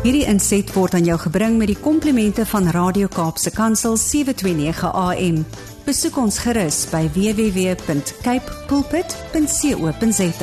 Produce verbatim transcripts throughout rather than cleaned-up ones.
Hierdie inset word aan jou gebring met die komplimente van Radio Kaapse Kansel sewe twee nege A M. Besoek ons gerus by w w w punt cape pulpit punt co punt za.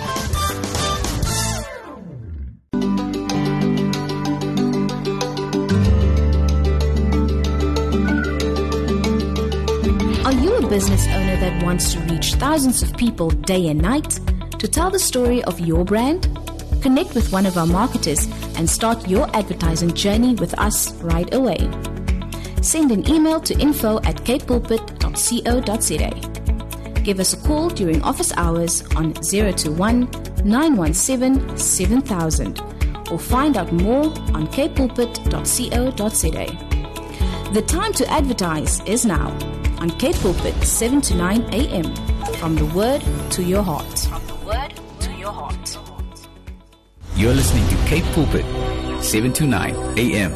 Are you a business owner that wants to reach thousands of people day and night to tell the story of your brand? Connect with one of our marketers and start your advertising journey with us right away. Send an email to info at cape pulpit dot co dot za. Give us a call during office hours on zero two one, nine one seven, seven thousand or find out more on cape pulpit dot co dot za. The time to advertise is now on Cape Pulpit seven to nine A M. From the word to your heart. From the word to your heart. You're listening to Cape Pulpit, seven to nine A M.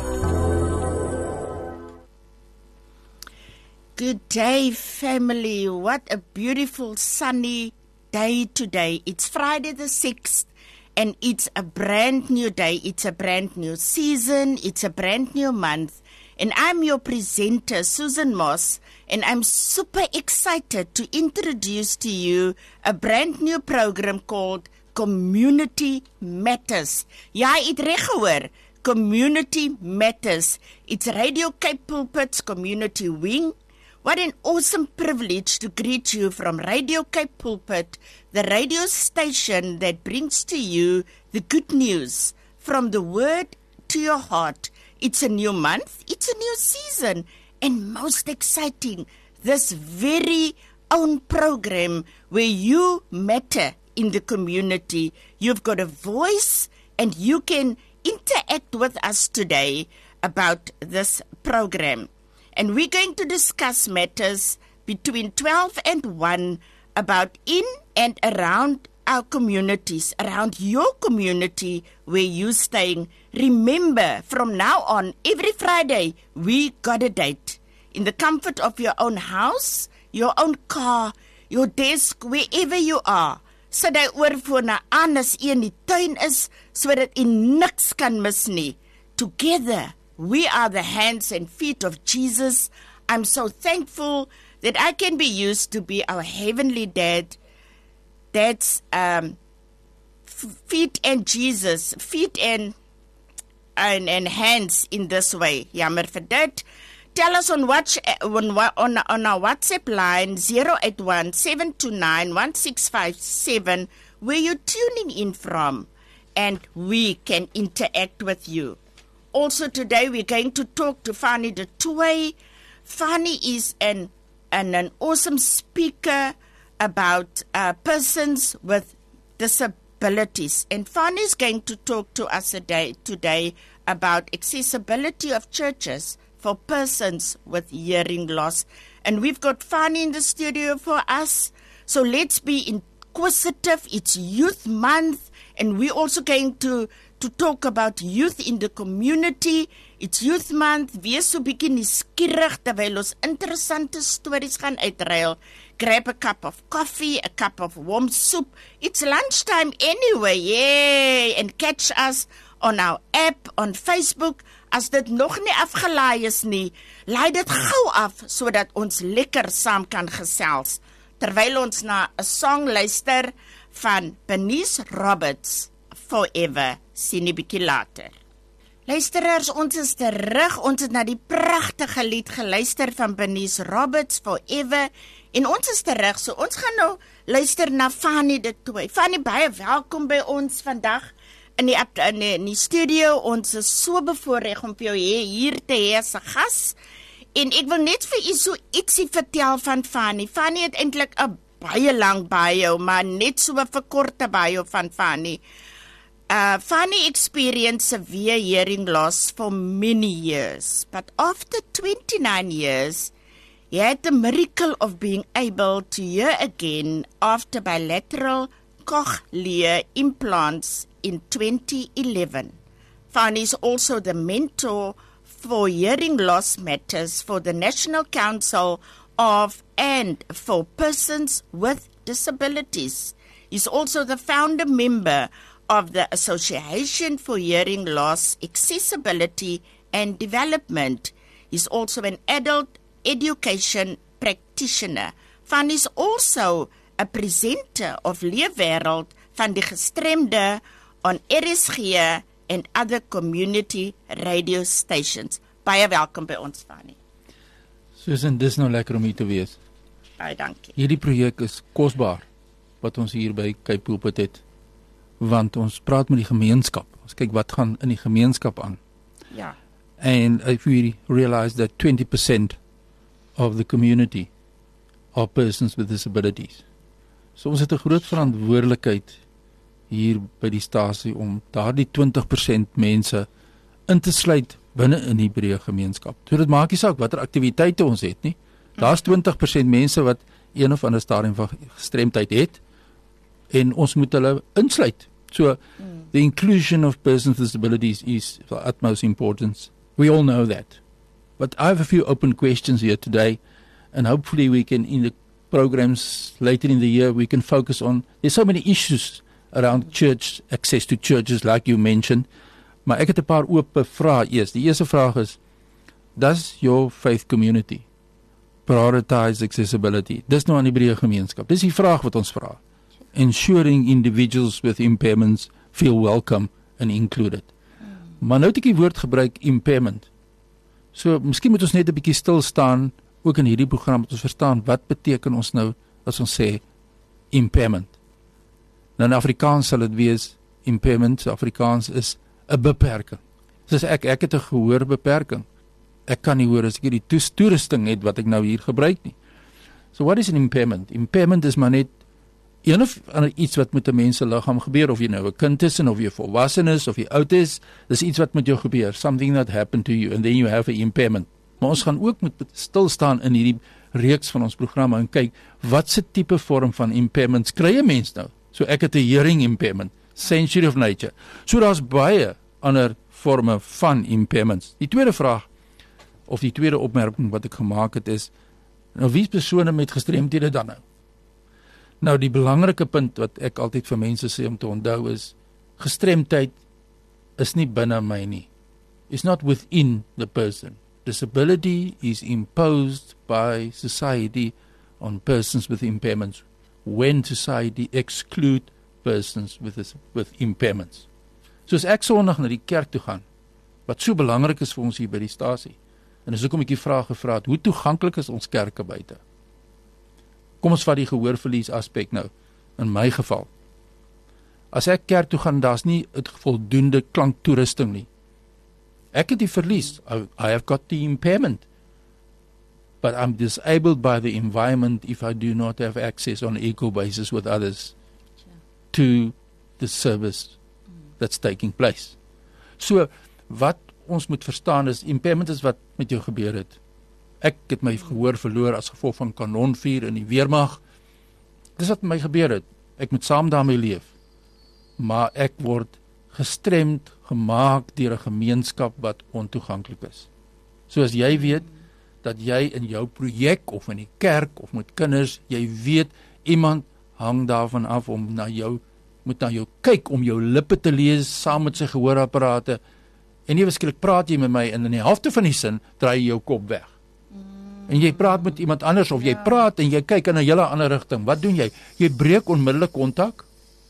Good day, family. What a beautiful sunny day today. It's Friday the sixth, and it's a brand new day. It's a brand new season. It's a brand new month. And I'm your presenter, Susan Moss, and I'm super excited to introduce to you a brand new program called Community Matters. Ja, het reg gehoor. Community Matters. It's Radio Cape Pulpit's Community Wing. What an awesome privilege to greet you from Radio Cape Pulpit, the radio station that brings to you the good news from the word to your heart. It's a new month, it's a new season, and most exciting, this very own program where you matter in the community. You've got a voice and you can interact with us today about this program. And we're going to discuss matters between twelve and one about in and around our communities, around your community where you're staying. Remember, from now on, every Friday, we got a date. In the comfort of your own house, your own car, your desk, wherever you are. Sit hy oorfoon na aan as jy in die tuin is, sodat jy niks kan mis nie. Together, we are the hands and feet of Jesus. I'm so thankful that I can be used to be our heavenly dad. That's um, feet and Jesus, feet and, and and hands in this way. Jammer vir dit. Tell us on, watch, on, on, on our WhatsApp line zero eight one, seven two nine, one six five seven where you're tuning in from, and we can interact with you. Also today we're going to talk to Fani de Toy. Fani is an, an, an awesome speaker about uh, persons with disabilities. And Fani is going to talk to us today, today about accessibility of churches for persons with hearing loss. And we've got Fani in the studio for us. So let's be inquisitive. It's Youth Month, and we're also going to, to talk about youth in the community. It's Youth Month. Wees so bietjie nuuskierig terwyl ons interessante stories gaan uitruil. Grab a cup of coffee, a cup of warm soup. It's lunchtime anyway, yay! And catch us on our app, on Facebook. As dit nog nie afgelaai is nie, laai dit gou af, sodat ons lekker saam kan gesels. Terwyl ons na 'n song luister van Bernice Roberts, Forever, sien jy bietjie later. Luisteraars, ons is terug. Ons het na die pragtige lied geluister van Bernice Roberts, Forever, en ons is terug, so ons gaan nou luister na Fani de Toy. Fani, baie welkom by ons vandag in die, in die, in die studio. Ons is so bevoorreg om vir jou hier te hê as 'n gas, en ek wil net vir u so ietsie vertel van Fani. Fani het eintlik 'n baie lang bio, maar net so 'n verkorte bio van Fani. Uh, Fani experienced severe hearing loss for many years, but after twenty-nine years, he had the miracle of being able to hear again after bilateral cochlear implants in twenty eleven. Fani is also the mentor for hearing loss matters for the National Council of and for persons with disabilities. He's also the founder member of the Association for Hearing Loss Accessibility and Development. He's also an adult education practitioner. Van is also a presenter of Leefwêreld van die Gestremde on R S G and other community radio stations. Baie welkom by ons, Fanny. Susan, dis nou lekker om hier te wees. Baie dankie. Hierdie projek is kosbaar wat ons hier by Cape Pulpit het, want ons praat met die gemeenskap. Ons kyk wat gaan in die gemeenskap aan. Ja. And if we realize that twenty percent of the community are persons with disabilities. So ons het 'n groot verantwoordelikheid hier by die stasie om daardie twintig persent mense in te sluit binne in die breë gemeenskap. So dit maak nie saak watter aktiwiteite ons het nie. Daar's twintig persent mense wat een of ander stadium van gestremdheid het en ons moet hulle insluit. So the inclusion of persons with disabilities is of utmost importance. We all know that. But I have a few open questions here today, and hopefully we can, in the programs later in the year, we can focus on, there's so many issues around church, access to churches, like you mentioned. Maar ek het 'n paar oop vrae eers. Die eerste vraag is, does your faith community prioritize accessibility? Dis nou aan die breë gemeenskap. Dis die vraag wat ons vra. Ensuring individuals with impairments feel welcome and included. Maar nou het ek die woord gebruik, impairment. So, miskien moet ons net 'n bietjie stil staan, ook in hierdie program, dat ons verstaan, wat beteken ons nou, as ons sê, impairment. Nou in Afrikaans sal dit wees, impairment, Afrikaans is 'n beperking. Soos ek, ek het 'n gehoorbeperking. Ek kan nie hoor as ek hierdie toes, toerusting het, wat ek nou hier gebruik nie. So what is an impairment? Impairment is maar net een of iets wat met 'n mens se liggaam gebeur, of jy nou 'n kind is, en of jy volwasse is, of jy oud is, dis iets wat met jou gebeur, something that happened to you, and then you have an impairment. Maar ons gaan ook moet stil staan in hierdie reeks van ons programme en kyk, wat se tipe vorm van impairments kry 'n mens nou? So ek het 'n hearing impairment, sensory of nature. So daar's baie ander vorme van impairments. Die tweede vraag, of die tweede opmerking wat ek gemaak het is, nou wie is persone met gestremdhede dan nou? Nou die belangrike punt wat ek altyd vir mense sê om te onthou is, gestremdheid is nie binne my nie. It's not within the person. Disability is imposed by society on persons with impairments when society exclude persons with, this, with impairments. Soos ek Sondag na die kerk toe gaan, wat so belangrik is vir ons hier by die stasie, en is ook om ek die vraag gevra het, hoe toeganklik is ons kerke buite? Kom ons vat die gehoorverlies aspek nou, in my geval. As ek kerk toe gaan, daar's nie 'n voldoende klanktoerusting nie. Ek het die verlies, I, I have got the impairment, but I'm disabled by the environment if I do not have access on equal basis with others to the service that's taking place. So, wat ons moet verstaan is, impairment is wat met jou gebeur het. Ek het my gehoor verloor as gevolg van kanonvuur in die weermag. Dis wat met my gebeur het. Ek moet saam daarmee leef. Maar ek word gestremd gemaak deur 'n gemeenskap wat ontoeganklik is. So as jy weet dat jy in jou projek of in die kerk of met kinders, jy weet iemand hang daarvan af om na jou moet na jou kyk om jou lippe te lees saam met sy gehoorapparate. En nie beskiklik praat jy met my en in die helfte van die sin draai jy jou kop weg. En jy praat met iemand anders of jy praat en jy kyk in 'n hele ander rigting. Wat doen jy? Jy breek onmiddellik kontak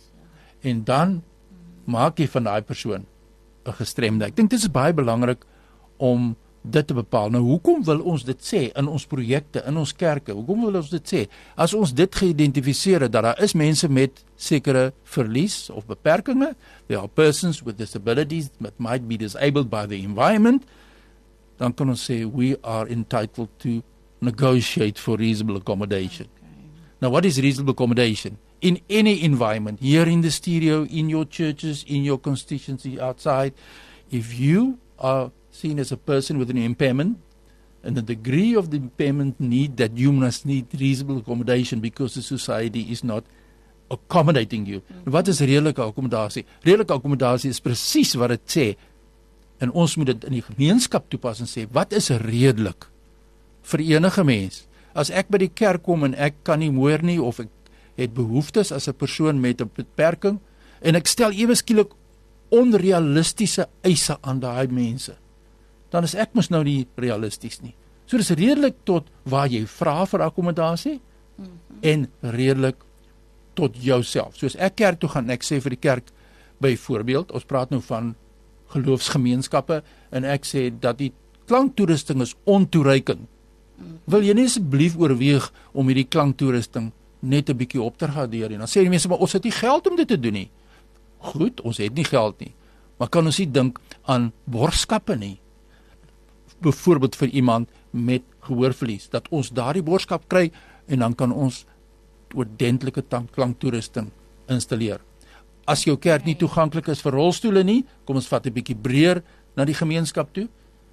en dan maak jy van daai persoon 'n gestremde. Ek dink dit is baie belangrik om dit te bepaal. Nou hoekom wil ons dit sê in ons projekte, in ons kerke? Hoekom wil ons dit sê? As ons dit geïdentifiseer het dat daar is mense met sekere verlies of beperkings, there are persons with disabilities that might be disabled by the environment, dan kan ons sê we are entitled to negotiate for reasonable accommodation. Okay. Now what is reasonable accommodation? In any environment, here in the studio, in your churches, in your constituency, outside, if you are seen as a person with an impairment, and the degree of the impairment need that you must need reasonable accommodation because the society is not accommodating you. Mm-hmm. Wat is redelike akkommodasie? Redelike akkommodasie is presies wat dit sê, en ons moet dit in die gemeenskap toepas en sê, wat is redelik vir enige mens? As ek by die kerk kom en ek kan nie hoor nie, of ek het behoeftes as 'n persoon met 'n beperking, en ek stel ewe skielik onrealistiese eise aan daai mense, dan is ek mos nou nie realisties nie. So dis redelik tot waar jy vra vir akkommodasie, mm-hmm. en redelik tot jouself. Soos ek kerk toe gaan, ek sê vir die kerk, byvoorbeeld, ons praat nou van geloofsgemeenskappe, en ek sê dat die klanktoerusting is ontoereikend. Wil jy nie asseblief oorweeg om hierdie klanktoerusting net 'n bietjie op te gradeer, en dan sê die mense, maar ons het nie geld om dit te doen nie. Goed, ons het nie geld nie, maar kan ons nie dink aan borgskappe nie? Byvoorbeeld vir iemand met gehoorverlies, dat ons daardie borgskap kry, en dan kan ons oordentlike klanktoerusting installeer. As jou kerk nie toeganklik is vir rolstoele nie, kom ons vat 'n bietjie breër na die gemeenskap toe.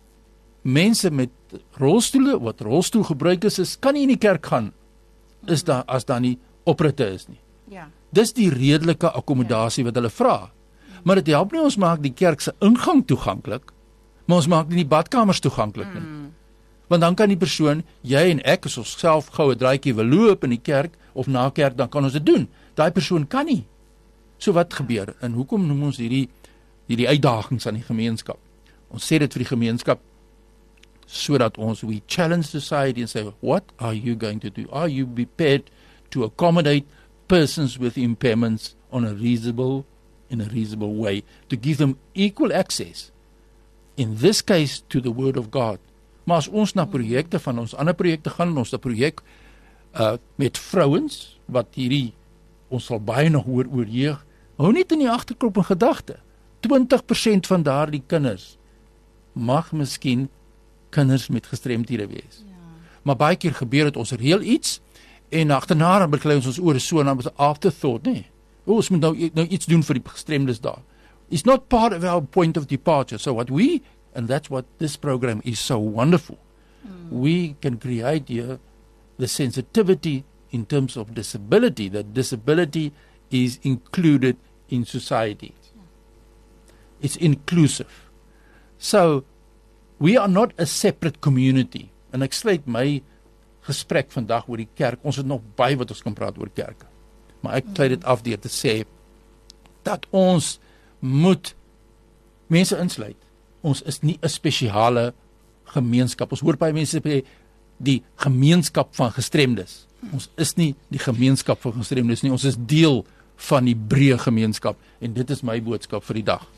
Mense met rolstoele, wat rolstoelgebruikers is, kan nie in die kerk gaan, is daar, as daar nie opritte is nie. Ja. Dis die redelike akkommodasie wat hulle vra. Maar dit help nie ons maak die kerk se ingang toeganklik, maar ons maak nie die badkamers toeganklik nie. Mm. Want dan kan die persoon, jy en ek, as ons self gou 'n draaitjie wil loop in die kerk, of na kerk, dan kan ons dit doen. Daai persoon kan nie. So wat gebeur? En hoekom noem ons hierdie, hierdie uitdagings aan die gemeenskap? Ons sê dit vir die gemeenskap, sodat ons, we challenge society and say, what are you going to do? Are you prepared to accommodate persons with impairments on a reasonable, in a reasonable way, to give them equal access, in this case, to the word of God. Maar as ons na projekte van ons ander projekte gaan, ons 'n projek uh, met vrouens, wat hierdie, ons sal baie nog oor oorweeg, hou net in die agterkop en gedagte, twintig persent van daardie kinders mag miskien kinders met gestremdhede wees. Ja. Maar baie keer gebeur het, ons reël iets, en agterna dan beklei ons ons oor so, en dan was 'n afterthought, nee. O, ons moet nou, nou iets doen vir die gestremdes daar. It's not part of our point of departure. So what we, and that's what this program is so wonderful, mm. we can create here the sensitivity in terms of disability, that disability is included in society. It's inclusive. So, we are not a separate community. En ek sluit my gesprek vandag oor die kerk, ons het nog baie wat ons kan praat oor kerke. Maar ek sluit dit af deur te sê, dat ons moet mense insluit. Ons is nie 'n spesiale gemeenskap. Ons hoor baie mense sê, die gemeenskap van gestremdes. Ons is nie die gemeenskap van gestremdes nie, ons is deel van die breë gemeenskap, en dit is my boodskap vir die dag.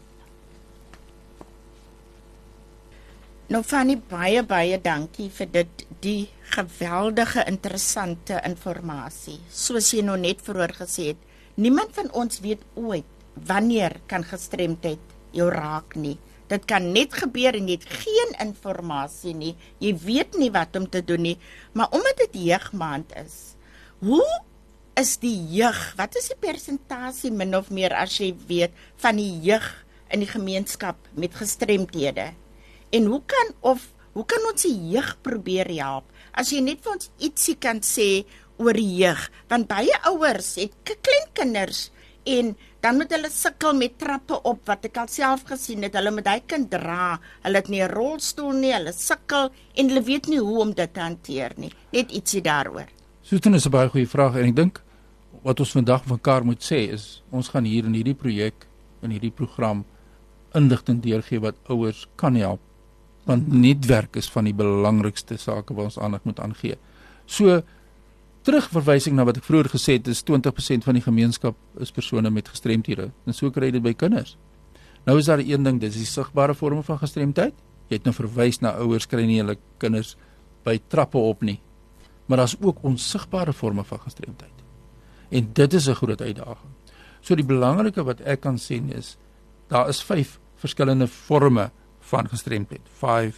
Nou Fanny, baie, baie dankie vir dit, die geweldige interessante informasie. Soos jy nou net vroeër gesê het, niemand van ons weet ooit, wanneer kan gestremdheid jou raak nie. Dit kan net gebeur en jy het geen informasie nie, jy weet nie wat om te doen nie, maar omdat dit jeugmaand is, hoe is die jeug, wat is die persentasie min of meer as jy weet, van die jeug in die gemeenskap met gestremdhede? En hoe kan, of, hoe kan ons die jeug probeer help? As jy net vir ons ietsie kan sê oor die jeug, want baie ouers het kleinkinders, en dan moet hulle sukkel met trappe op, wat ek al self gesien het, hulle moet hy kind dra, hulle het nie 'n rolstoel nie, hulle sukkel, en hulle weet nie hoe om dit te hanteer nie. Net ietsie daaroor. Susan, is 'n baie goeie vraag, en ek dink, wat ons vandag van mekaar moet sê, is, ons gaan hier in hierdie projek, in hierdie program, inligting deurgee wat ouers kan help, want netwerk is van die belangrikste sake wat ons aandag moet aangee. So, terugverwysing na wat ek vroeër gesê het, is twintig persent van die gemeenskap is persone met gestremdhede, en so kry jy dit by kinders. Nou is daar een ding, dit is die sigbare vorme van gestremdheid. Jy het nou verwys na ouers kry nie hulle kinders by trappe op nie, maar daar is ook onsigbare vorme van gestremdheid. En dit is 'n groot uitdaging. So die belangrike wat ek kan sien is, daar is vyf verskillende vorme van gestremdheid, five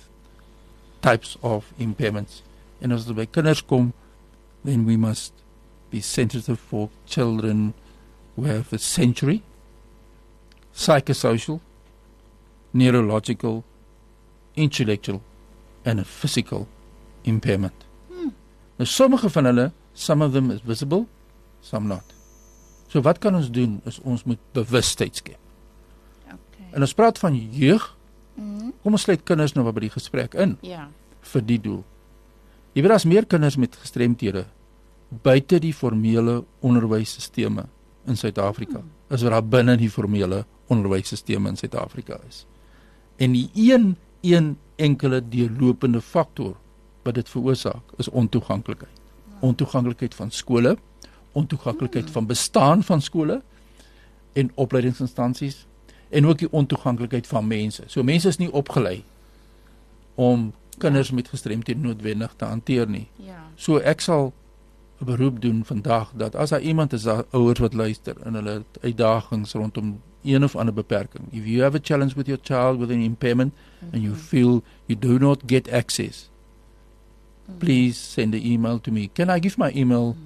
types of impairments. En as dit by kinders kom, then we must be sensitive for children who have a sensory, psychosocial, neurological, intellectual, and a physical impairment. Hmm. Nou sommige van hulle, some of them is visible, some not. So wat kan ons doen, is ons moet bewustheid skep. Okay. En ons praat van jeug, mm-hmm. kom ons sluit kinders nou by die gesprek in, ja. vir die doel. Jy weet, as meer kinders met gestremdhede buite die formele onderwysstelsels in Suid-Afrika. Hmm. as wat daar binne die formele onderwysstelsel in Suid-Afrika is. En die een, een enkele deurlopende faktor wat dit veroorsaak, is ontoeganklikheid. Ontoeganklikheid van skole, ontoeganklikheid van bestaan van skole en opleidingsinstansies, en ook die ontoeganklikheid van mense. So mense is nie opgelei om kinders met gestremdhede noodwendig te hanteer nie. Ja. So ek sal 'n beroep doen vandag, dat as daar iemand is, daar ouers wat luister, en hulle het uitdagings rondom een of ander beperking. If you have a challenge with your child with an impairment, mm-hmm. and you feel you do not get access, mm-hmm. please send an email to me. Can I give my email? Mm-hmm.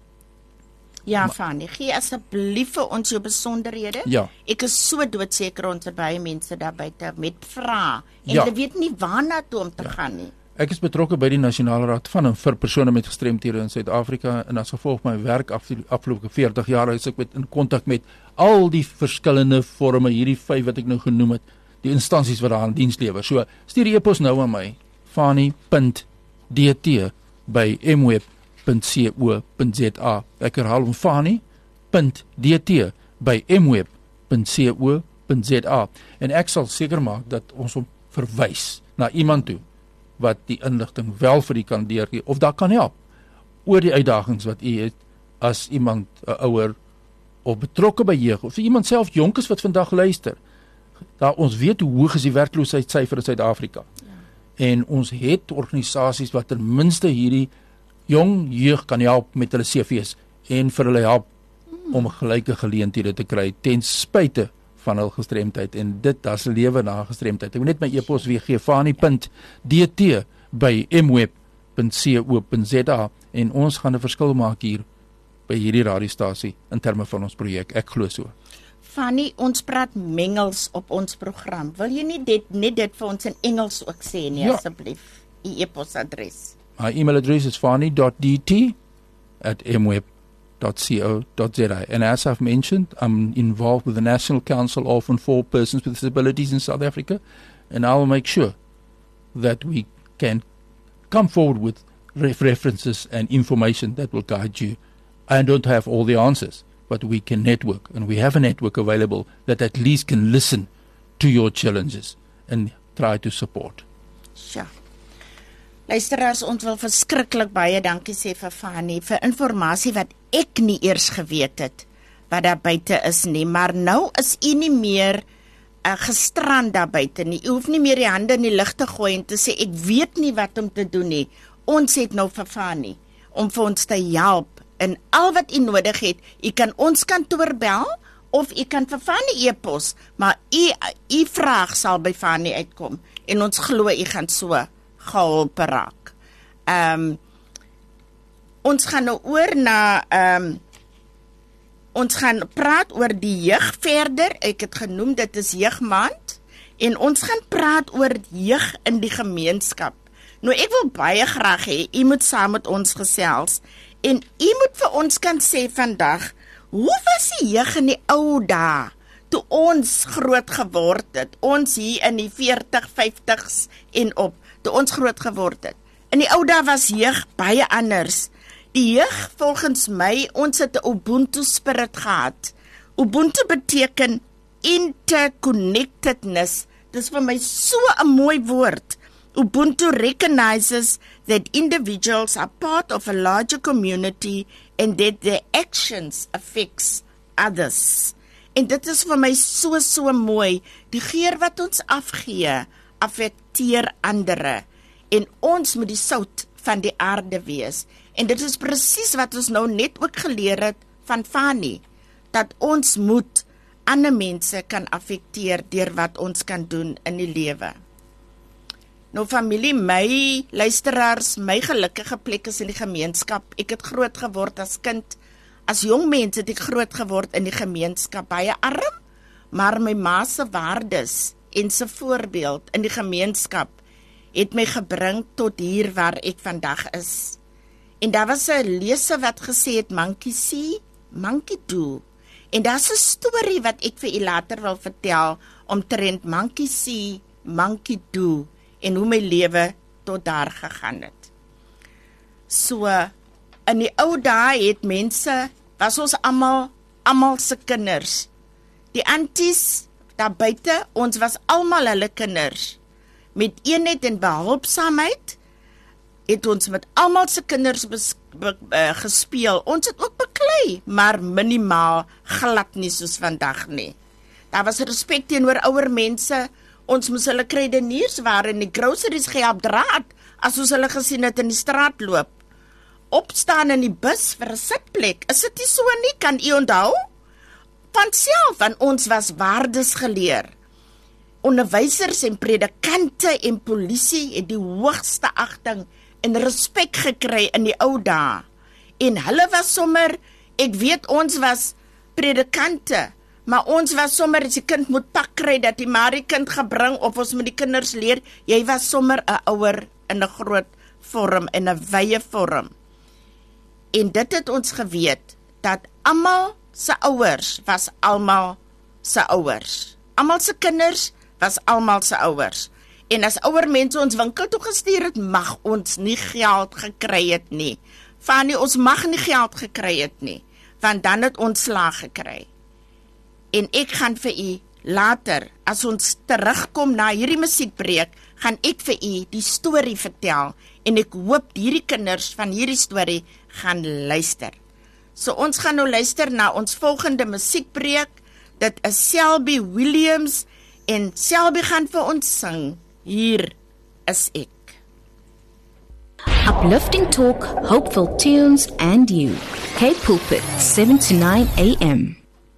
Ja, Fanny, gee asseblief vir ons jou besonderhede. Ja. Ek is so doodseker ons het baie mense daar buite met vrae, en Ja. hulle weet nie waarna toe om te gaan nie. Ek is betrokke by die Nasionale Raad van en vir persone met gestremthede in Suid-Afrika, en as gevolg my werk af die afgelope veertig jaar is ek met in kontak met al die verskillende forme, hierdie vyf wat ek nou genoem het, die instansies wat daar aan diens lewer. So stuur die e-pos nou aan my, fani punt d t by m web punt co punt z a. Ek herhaal hom, fani punt d t by m web punt co punt z a, en ek sal seker maak dat ons hom verwys na iemand toe wat die inligting wel vir u kan deurgee, of daar kan help oor die uitdagings wat u het as iemand, 'n ouer, of betrokke by jeug, of iemand self jonk is wat vandag luister. Daar ons weet hoe hoog is die werkloosheidssyfer in Suid-Afrika. Ja. En ons het organisasies wat ten minste hierdie jong jeug kan help met hulle C V's en vir hulle help hmm. om gelyke geleenthede te kry ten spyte van hul gestremdheid, en dit as lewe na gestremdheid. Ek moet net my e-pos weer gee, fani punt d t by m web punt co punt z a, en ons gaan 'n verskil maak hier by hierdie radiostasie in terme van ons projek. Ek glo so. Fanny, ons praat mengels op ons program. Wil jy nie dit net dit vir ons in Engels ook sê nie, Ja. asseblief? U e-posadres. My email address is fani dot d t at m web dot co dot z a, and as I've mentioned, I'm involved with the National Council of and for Persons with Disabilities in South Africa, and I will make sure that we can come forward with ref references and information that will guide you. I don't have all the answers, but we can network, and we have a network available that at least can listen to your challenges and try to support. Ja. Luisteraars, ons wil verskriklik baie dankie sê vir Fanny vir inligting wat ek nie eers geweet het wat daar buite is nie, maar nou is u nie meer uh, gestrand daar buite nie. U hoef nie meer die hande in die lug te gooi en te sê ek weet nie wat om te doen nie. Ons het nou vir Fanny om vir ons te help in al wat u nodig het. U kan ons kantoor bel of u kan vir Fanny e-pos, maar u u vraag sal by Fanny uitkom en ons glo u gaan so geholpe raak. Um, ons gaan nou oor na um, ons gaan praat oor die jeug verder. Ek het genoem dit is jeugmaand, en ons gaan praat oor jeug in die gemeenskap. Nou ek wil baie graag hê u moet saam met ons gesels, en u moet vir ons kan sê vandag, hoe was die jeug in die ou dae toe ons groot geword het, ons hier in die veertig, vyftigs en op, toe ons groot geword het. In die ou dae was jeug baie anders. Die jeug, volgens my, ons het 'n Ubuntu spirit gehad. Ubuntu beteken interconnectedness. Dis vir my so 'n mooi woord. Ubuntu recognizes that individuals are part of a larger community and that their actions affects others. En dit is vir my so so mooi. Die geur wat ons afgee, affekteer ander, en ons moet die sout van die aarde wees. En dit is presies wat ons nou net ook geleer het van Fanny, dat ons moet ander mense kan affekteer deur wat ons kan doen in die lewe. Nou familie, my luisteraars, my gelukkige plek is in die gemeenskap. Ek het groot geword as kind, as jong mens het ek groot geword in die gemeenskap, baie arm, maar my ma se waardes en sy voorbeeld in die gemeenskap het my gebring tot hier waar ek vandag is. En daar was 'n leser wat gesê het, monkey see, monkey do. En daar's 'n storie wat ek vir u later wil vertel, omtrent monkey see, monkey do, en hoe my lewe tot daar gegaan het. So, in die ou dae het mense, was ons almal, almal se kinders, Die aunties daar buite, ons was almal hulle kinders. Met eenheid en behulpsaamheid het ons met almal se kinders bes, be, uh, gespeel. Ons het ook beklei, maar minimaal glad nie soos vandag nie. Daar was respek teenoor ouer mense. Ons moes hulle kredeniers waar en die groceries gehelp draad as ons hulle gesien het in die straat loop. Opstaan in die bus vir 'n sitplek. Is dit nie so nie? Kan u onthou? Van self van ons was waardes geleer. Onderwysers en predikante en polisie het die hoogste agting en respek gekry in die ou dae. En hulle was sommer, ek weet ons was predikante, maar ons was sommer as die kind moet pak kry dat die maar die kind gebring of ons moet die kinders leer, jy was sommer 'n ouer in 'n groot vorm en 'n wye vorm. En dit het ons geweet dat almal se ouers was almal se ouers. Almal se kinders was almal se ouers. En as ouer mense ons winkel toe gestuur het, mag ons nie geld gekry het nie. Fanny, ons mag nie geld gekry het nie, want dan het ons slaag gekry. En ek gaan vir u later, as ons terugkom na hierdie musiekbreek, gaan ek vir u die storie vertel, en ek hoop hierdie kinders van hierdie storie gaan luister. So ons gaan nou luister na ons volgende musiekbreek, dit is Selby Williams, en Selby gaan vir ons sing, Hier is ek. Uplifting talk, hopeful tunes, and you. Cape Pulpit, seven to nine a m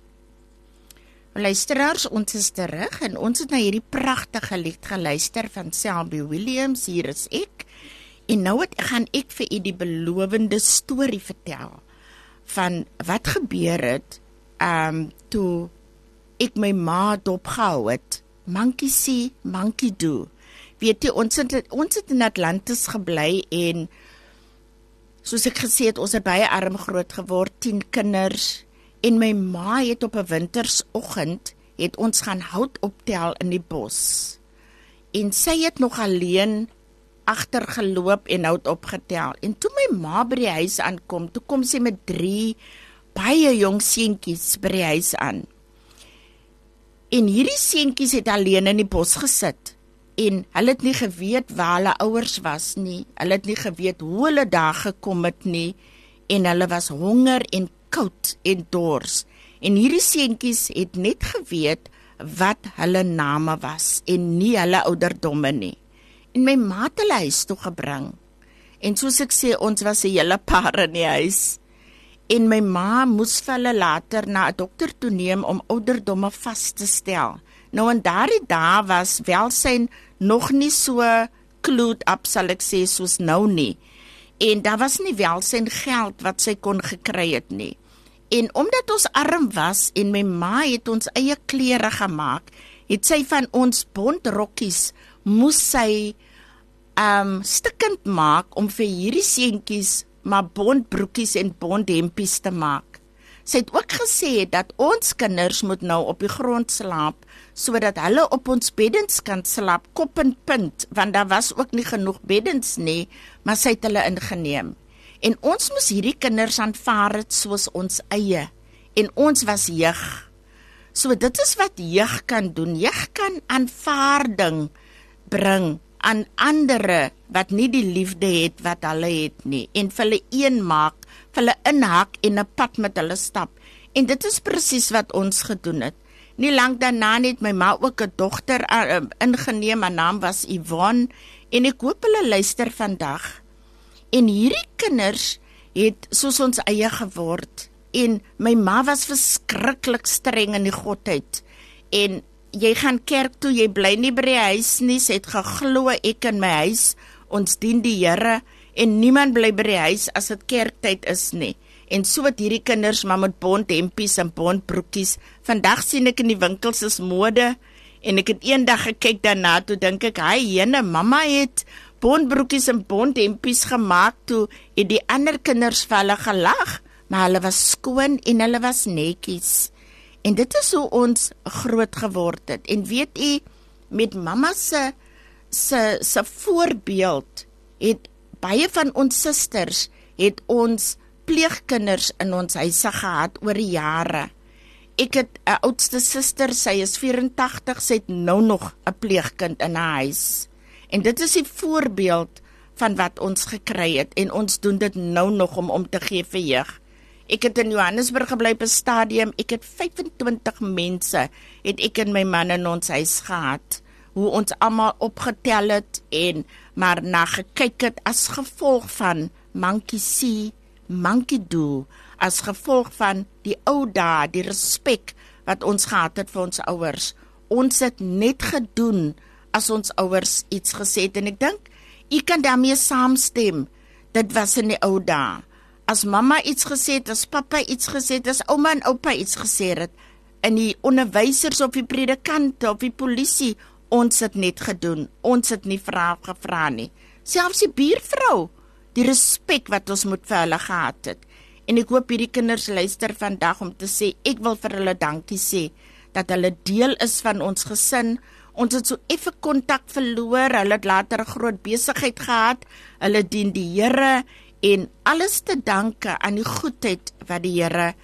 Luisteraars, ons is terug en ons het na hierdie pragtige lied geluister van Selby Williams, Hier is ek. En nou het, gaan ek vir u die belovende storie vertel van wat gebeur het um, toe ek my ma dopgehou het. Monkey see, monkey do. Weet jy, ons het, ons het in Atlantis gebly en soos ek gesê het, ons het baie arm groot geword, tien kinders. En my ma het op 'n wintersoggend het ons gaan hout optel in die bos. En sy het nog alleen agtergeloop en hout opgetel. En toe my ma by die huis aankom, toe kom sy met drie baie jong seentjies by die huis aan. En hierdie seentjies het alleen in die bos gesit. En hulle het nie geweet waar hulle ouers was nie. Hulle het nie geweet hoe hulle daar gekom het nie. En hulle was honger en koud en dors. En hierdie seentjies het net geweet wat hulle name was en nie hulle ouderdomme nie. En my ma het hulle huis toe gebring. En soos ek sê, ons was 'n hele paar in die huis. En my ma moes vir hulle later na 'n dokter toe neem om ouderdomme vas te stel. Nou in daardie dae was welsyn nog nie so clued up, sal ek sê, soos nou nie. En daar was nie welsyn geld wat sy kon gekry het nie. En omdat ons arm was en my ma het ons eie klere gemaak, het sy van ons bondrokkies moes sy um, stikkend maak om vir hierdie seentjies maar bondbroekies en bondhempies te maak. Sy het ook gesê dat ons kinders moet nou op die grond slaap, sodat hulle op ons beddens kan slaap, kop en punt, want daar was ook nie genoeg beddens nie, maar sy het hulle ingeneem. En ons moes hierdie kinders aanvaar het soos ons eie, en ons was jeug. So dit is wat jeug kan doen. Jeug kan aanvaarding bring aan andere wat nie die liefde het wat hulle het nie, en vir hulle een maak, vir hulle inhak en 'n pad met hulle stap. En dit is presies wat ons gedoen het. Nie lank daarna het my ma ook 'n dogter uh, ingeneem, haar naam was Yvonne, en ek hoop hulle luister vandag. En hierdie kinders het soos ons eie geword, en my ma was verskriklik streng in die godheid, en jy gaan kerk toe, jy bly nie by die huis nie, sy het geglo ek in my huis, ons dien die Here, en niemand bly by die huis as dit kerktyd is nie. En so het hierdie kinders maar met bondhempies en bondbroekies. Vandag sien ek in die winkels is mode, en ek het eendag gekyk daarna, toe dink ek, hy jene, mamma het bondbroekies en bondhempies gemaak, toe het die ander kinders vir hulle gelag, maar hulle was skoon en hulle was netjies. En dit is hoe ons groot geword het. En weet u, met mamma se, se, se voorbeeld, het baie van ons susters, het ons pleegkinders in ons huise gehad oor die jare. Ek het 'n oudste suster, sy is vyf en tagtig, sy het nou nog 'n pleegkind in haar huis. En dit is die voorbeeld van wat ons gekry het, en ons doen dit nou nog om om te gee vir jeug. Ek het in Johannesburg gebly op 'n stadium, ek het vyf en twintig mense, het ek en my man in ons huis gehad, hoe ons almal opgetel het, en maar na gekyk het as gevolg van monkey see, monkey do, as gevolg van die ou dae, die respek wat ons gehad het vir ons ouers. Ons het net gedoen as ons ouers iets gesê het, en ek dink, jy kan daarmee saamstem, dit was in die ou dae. As mamma iets gesê het, as papa iets gesê het, as ouma en oupa iets gesê het, en die onderwysers of die predikante of die polisie, ons het net gedoen, ons het nie vrae gevra nie. Selfs die buurvrou, die respek wat ons moet vir hulle gehad het. En ek hoop hierdie kinders luister vandag om te sê, ek wil vir hulle dankie sê, dat hulle deel is van ons gesin. Ons het so effe kontak verloor, hulle het later 'n groot besigheid gehad, hulle dien die Here, en alles te danke aan die goedheid wat die Here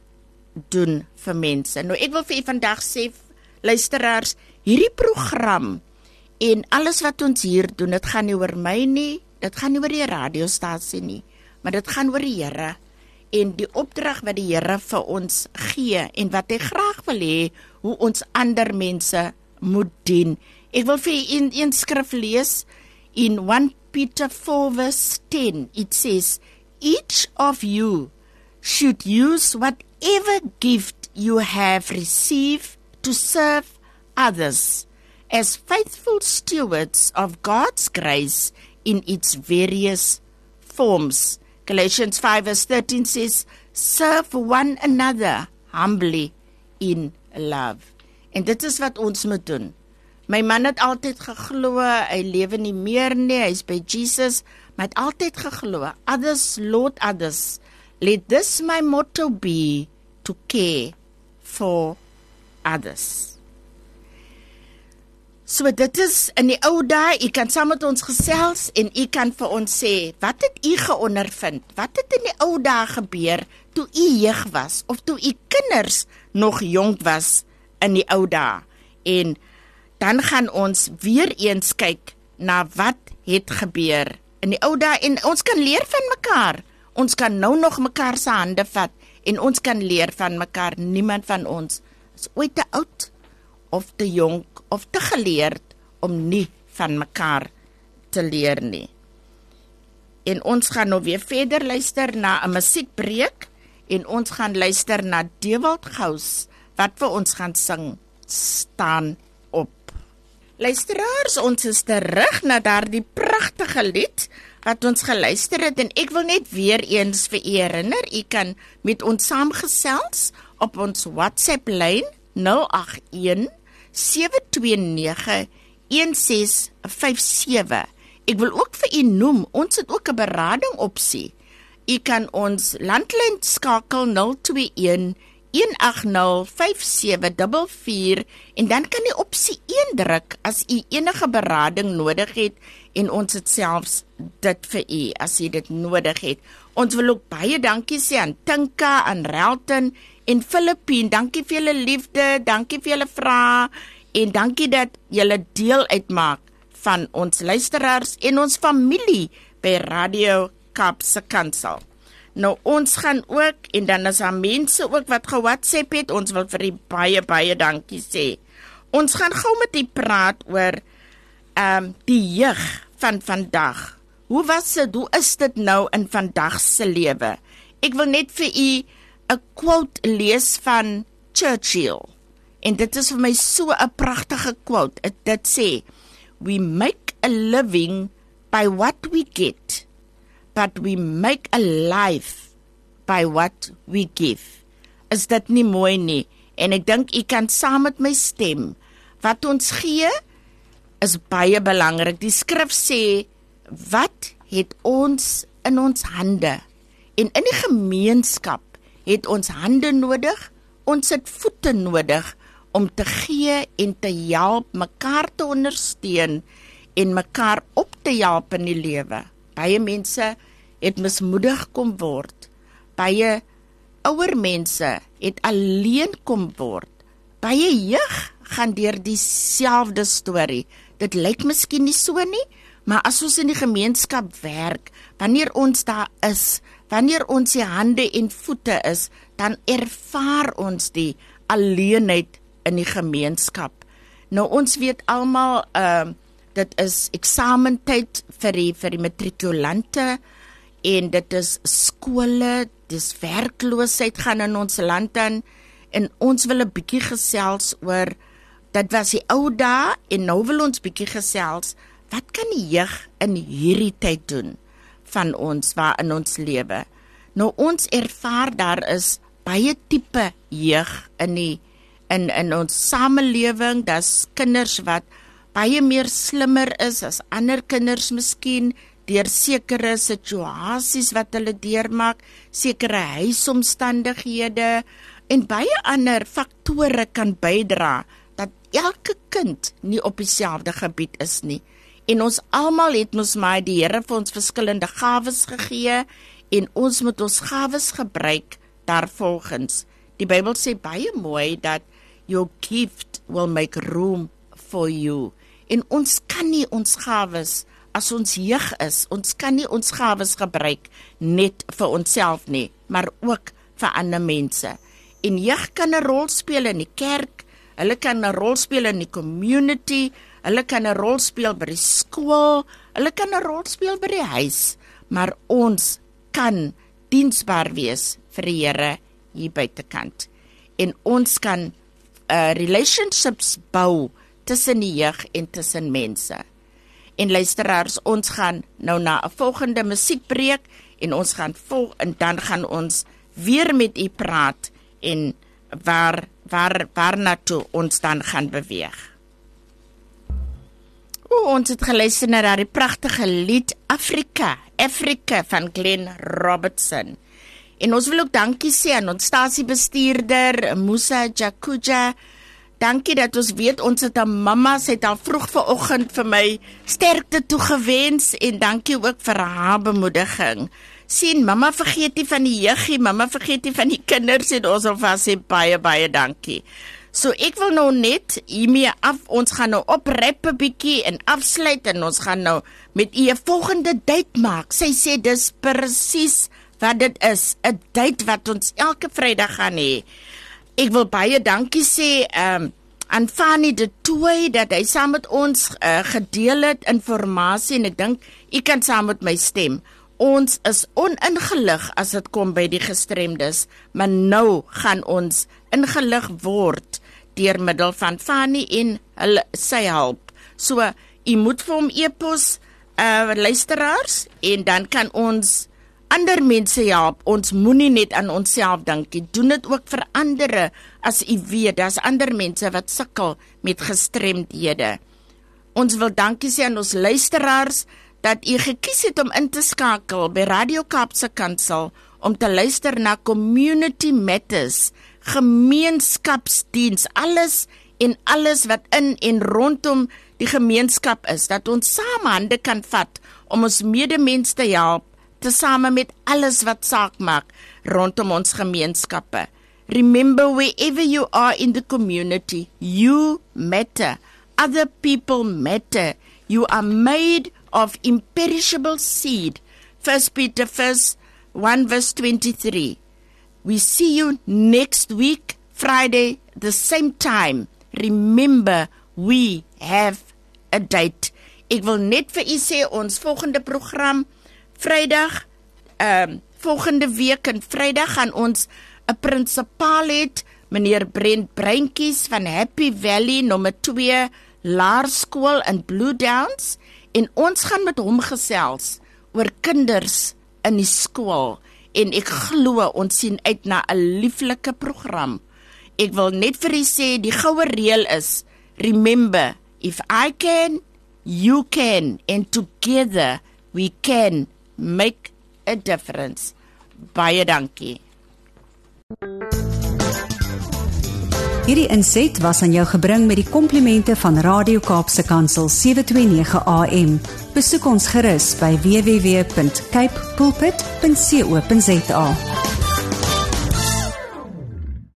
doen vir mense. Nou ek wil vir u vandag sê, luisteraars, hierdie program en alles wat ons hier doen, dit gaan nie oor my nie, dit gaan nie oor die radiostasie nie, maar dit gaan oor die Here, en die opdrag wat die Here vir ons gee, en wat hy graag wil hê, hoe ons ander mense moet dien. Ek wil vir u in een skrif lees, in First Peter four verse ten, it says, each of you should use whatever gift you have received to serve others as faithful stewards of God's grace in its various forms. Galatians five verse thirteen says, serve one another humbly in love. En dit is wat ons moet doen. My man het altyd geglo, hy lewe nie meer nie, hy is by Jesus, maar het altyd geglo, others Lord others, let this my motto be, to care for others. So dit is in die ou dae, u kan saam met ons gesels, en u kan vir ons sê, wat het u geondervind, wat het in die ou dae gebeur, toe u jeug was, of toe u kinders nog jong was, in die ou dae, en dan gaan ons weer eens kyk na wat het gebeur in die ou dae, en ons kan leer van mekaar, ons kan nou nog mekaar se hande vat, en ons kan leer van mekaar. Niemand van ons is ooit te oud, of te jong, of te geleerd, om nie van mekaar te leer nie. En ons gaan nou weer verder luister na 'n musiekbreek, en ons gaan luister na Dewald Gous, wat vir ons gaan sing, Staan op. Luisteraars, ons is terug na daardie pragtige lied wat ons geluister het, en ek wil net weer eens vir u herinner, u kan met ons saamgesels op ons WhatsApp lyn nul agt een sewe twee nege een ses vyf sewe. Ek wil ook vir u noem, ons het ook 'n berading opsie. U kan ons landlyn skakel nul twee een een agt nul vyf sewe vier vier, en dan kan u opsie een druk as u enige berading nodig het, en ons het selfs dit vir u as u dit nodig het. Ons wil ook baie dankie sê aan Tinka, aan Relton en Filippine. Dankie vir julle liefde, dankie vir julle vrae, en dankie dat julle deel uitmaak van ons luisteraars en ons familie by Radio Kaapse Kansel. Nou, ons gaan ook, en dan is daar mense ook wat ge-WhatsApp het, ons wil vir die baie, baie dankie sê. Ons gaan gou met die praat oor um, die jeug van vandag. Hoe was dit, hoe is dit nou in vandag se lewe? Ek wil net vir u 'n quote lees van Churchill, en dit is vir my so 'n pragtige quote. It, dit sê, we make a living by what we get, but we make a life by what we give. Is dit nie mooi nie? En ek dink u kan saam met my stem. Wat ons gee is baie belangrik. Die skrif sê, wat het ons in ons hande? En in die gemeenskap het ons hande nodig, ons het voete nodig om te gee en te help, mekaar te ondersteun en mekaar op te help in die lewe. Baie mense het mismoedig kom word. Baie ouer mense het alleen kom word. Baie jeug gaan deur dieselfde storie. Dit lyk miskien nie so nie, maar as ons in die gemeenskap werk, wanneer ons daar is, wanneer ons die hande en voete is, dan ervaar ons die alleenheid in die gemeenskap. Nou ons weet almal, uh, dit is eksamentyd vir die, vir die matrikulante, en dit is skole, dis werkloosheid gaan in ons land aan, en ons wil 'n bietjie gesels oor, dit was die ou dae, en nou wil ons bietjie gesels, wat kan die jeug in hierdie tyd doen, van ons, waar in ons lewe? Nou ons ervaar, daar is baie tipe jeug in die, in, in ons samelewing, daar's kinders wat baie meer slimmer is as ander kinders miskien, deur sekere situasies wat hulle deurmaak, sekere huisomstandighede, en baie ander faktore kan bydra, dat elke kind nie op dieselfde gebied is nie. En ons almal het mos maar die Here vir ons verskillende gawes gegee, en ons moet ons gawes gebruik daarvolgens. Die Bybel sê baie mooi, dat your gift will make room for you. En ons kan nie ons gawes, as ons jeug is, ons kan nie ons gawes gebruik net vir onsself nie, maar ook vir ander mense. En jeug kan 'n rol speel in die kerk, hulle kan 'n rol speel in die community, hulle kan 'n rol speel by die skool, hulle kan 'n rol speel by die huis, maar ons kan diensbaar wees vir die Here hier buitekant. En ons kan uh, relationships bou tussen die jeug en tussen mense. En luisteraars, ons gaan nou na 'n volgende musiekbreek, en ons gaan vol, en dan gaan ons weer met u praat, en waar, waar, waar naartoe ons dan gaan beweeg. O, ons het geluister na die pragtige lied Afrika, Afrika van Glenn Robertson. En ons wil ook dankie sê aan ons stasiebestuurder, Musa Jakuja. Dankie dat ons weet, ons het 'n mamma, sy het al vroeg vanoggend vir my sterkte toegewens, en dankie ook vir haar bemoediging. Sien, mamma vergeet nie van die jeugie, mamma vergeet nie van die kinders, en ons wil vir sê baie, baie dankie. So ek wil nou net hiermee af, ons gaan nou oprap 'n bietjie en afsluit, en ons gaan nou met u 'n volgende date maak. Sy sê dis presies wat dit is, 'n date wat ons elke Vrydag gaan hê. Ek wil baie dankie sê um, aan Fanny de Tooy, dat hy saam met ons uh, gedeel het informasie, en ek dink, u kan saam met my stem. Ons is oningelig as dit kom by die gestremdes, maar nou gaan ons ingelig word deur middel van Fanny en hulle, sy hulp. So, u moet vir hom e-pos, uh, luisteraars, en dan kan ons ander mense help. Ons moenie net aan onsself dink, doen dit ook vir andere, as u weet, daar's ander mense wat sukkel met gestremdhede. Ons wil dankie sê aan ons luisteraars, dat u gekies het om in te skakel by Radio Kaapse Kansel, om te luister na Community Matters, gemeenskapsdiens, alles en alles wat in en rondom die gemeenskap is, dat ons saam hande kan vat, om ons medemens te help, tesame met alles wat saak maak, rondom ons gemeenskappe. Remember, wherever you are in the community, you matter, other people matter, you are made of imperishable seed. First Peter one verse twenty-three. We see you next week, Friday, the same time. Remember, we have a date. Ek wil net vir u sê, ons volgende program, Vrydag, um, volgende week en Vrydag gaan ons 'n prinsipaal het, meneer Brent Breintjies van Happy Valley nommer twee Laerskool in Blue Downs, en ons gaan met hom gesels oor kinders in die skool, en ek glo ons sien uit na 'n lieflike program. Ek wil net vir u sê, die goue reël is, remember, if I can, you can, and together we can make a difference. Baie dankie. Hierdie inset was aan jou gebring met die komplimente van Radio Kaapse Kansel sewe twee nege A M. Besoek ons gerus by w w w punt cape pulpit punt co punt za.